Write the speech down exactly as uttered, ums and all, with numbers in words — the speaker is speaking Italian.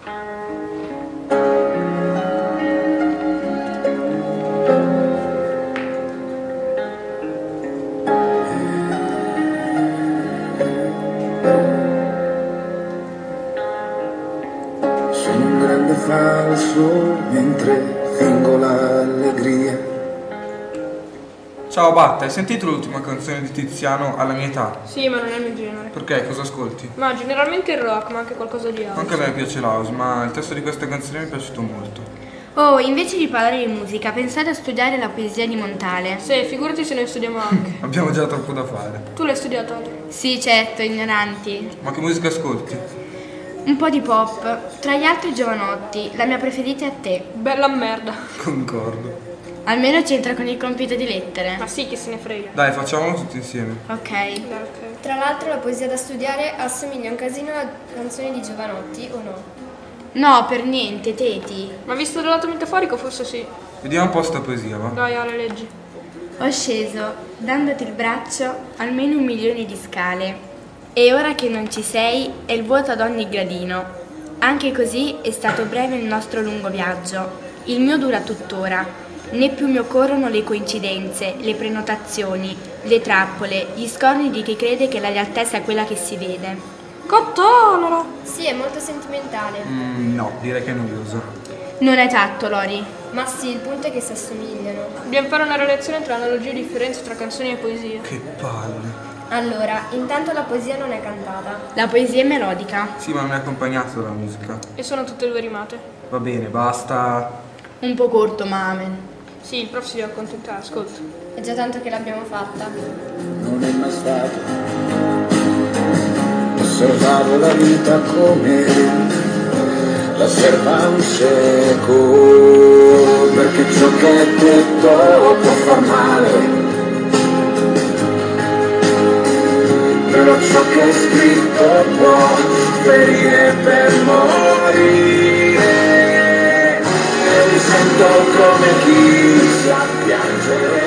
Sono un grande falso mentre fingo l'allegria. Ciao Batta, hai sentito l'ultima canzone di Tiziano alla mia età? Sì, ma non è il mio genere. Perché? Cosa ascolti? Ma generalmente il rock, ma anche qualcosa di house. Anche a me piace l'house, ma il testo di questa canzone mi è piaciuto molto. Oh, invece di parlare di musica, pensate a studiare la poesia di Montale. Sì, figurati se ne studiamo anche. Abbiamo già troppo da fare. Tu l'hai studiato? Ale? Sì, certo, ignoranti. Ma che musica ascolti? Un po' di pop, tra gli altri Giovanotti, la mia preferita è Te. Bella merda. Concordo. Almeno c'entra con il compito di lettere. Ma sì, che se ne frega. Dai, facciamolo tutti insieme. Ok. Dai, ok. Tra l'altro la poesia da studiare assomiglia un casino alla canzone di Giovanotti, o no? No, per niente, Teti. Ma visto dal lato metaforico forse sì. Vediamo un po' sta poesia, va? Dai Ale, leggi. Ho sceso, dandoti il braccio, almeno un milione di scale. E ora che non ci sei, è il vuoto ad ogni gradino. Anche così è stato breve il nostro lungo viaggio. Il mio dura tuttora. Né più mi occorrono le coincidenze, le prenotazioni, le trappole, gli scorni di chi crede che la realtà sia quella che si vede. Cottolora! Sì, è molto sentimentale. Mm, no, direi che è noioso. Non hai tatto, Lori. Ma sì, il punto è che si assomigliano. Dobbiamo fare una relazione tra analogie e differenze tra canzoni e poesie. Che palle. Allora, intanto la poesia non è cantata. La poesia è melodica. Sì, ma non è accompagnato dalla musica. E sono tutte e due rimate. Va bene, basta. Un po' corto, ma amen. Sì, il prof si deve accontentare, ascolta. È già tanto che l'abbiamo fatta. Non è mai stato. Osservavo la vita come la serva un cieco, perché ciò che è detto può far male, però ciò che è scritto può ferire per morire. E mi sento come chi sa piangere